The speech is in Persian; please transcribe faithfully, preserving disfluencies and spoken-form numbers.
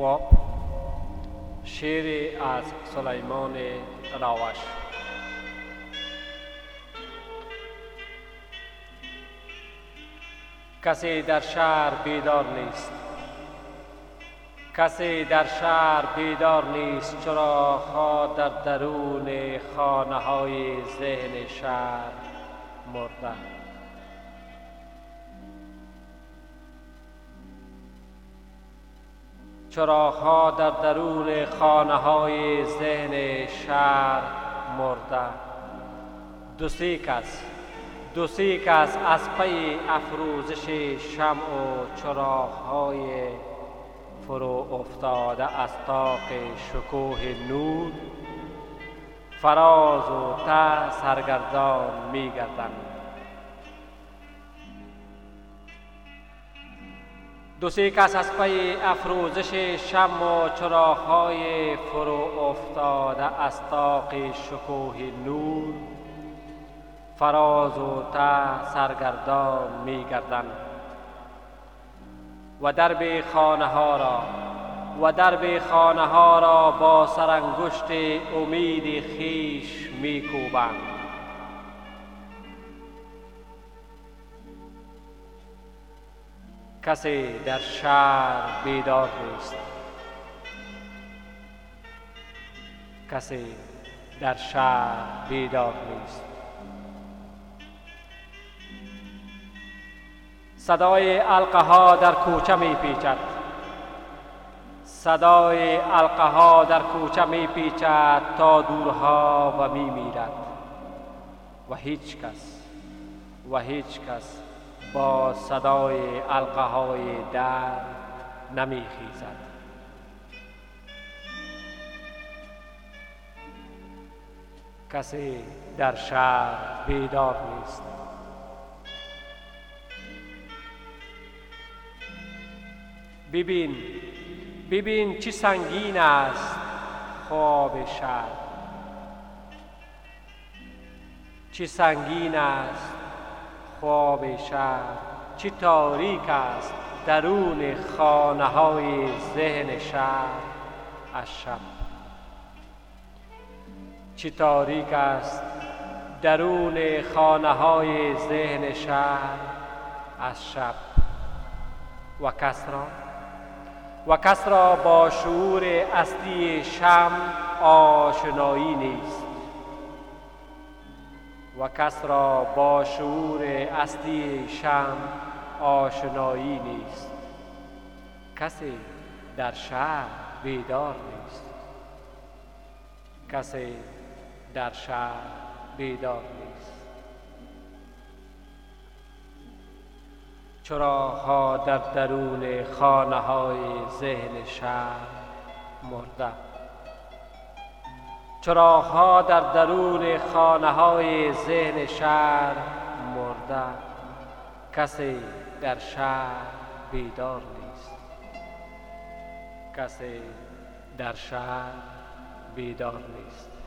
خواب. شعر از سلیمان راوش. کسی در شهر بیدار نیست، کسی در شهر بیدار نیست، چراغ‌ها در درون خانه‌های ذهن شهر مرده. چراغ‌ها در درون خانه‌های ذهن شهر مرده. دو سه کس دو سه کس از پی افروزش شمع و چراغ‌های فرو افتاده از طاق شکوه نور فراز و ته سرگردان می‌گردند. دو سه کس از پی افروزش شمع و چراغ‌های فرو افتاده از طاق شکوه نور فراز و ته سرگردان می‌گردند و درب خانه ها را و درب خانه ها را با سرانگشت امید خیش می‌کوبند. کسی در شهر بیدار نیست، کسی در شهر بیدار نیست. صدای علقه ها در کوچه می پیچد، صدای علقه ها در کوچه می پیچد تا دورها و می میرد و هیچ کس و هیچ کس با صدای علقه های در نمی خیزد. کسی در شهر بیدار نیست. ببین ببین چه سنگین است خواب شب، چه سنگین است خواب شب، چه تاریک است درون خانه های ذهن شهر از شب، چه تاریک است درون خانه های ذهن شهر از شب. و کس را و کس را با شعور اصلی شمع آشنایی نیست، و کس را با شعور اصلی شمع آشنایی نیست. کسی در شهر بیدار نیست، کسی در شهر بیدار نیست. چراغ‌ها در درون خانه‌های ذهن شهر مرده. چراغ‌ها در درون خانه‌های ذهن شهر مرده. کسی در شهر بیدار نیست، کسی در شهر بیدار نیست.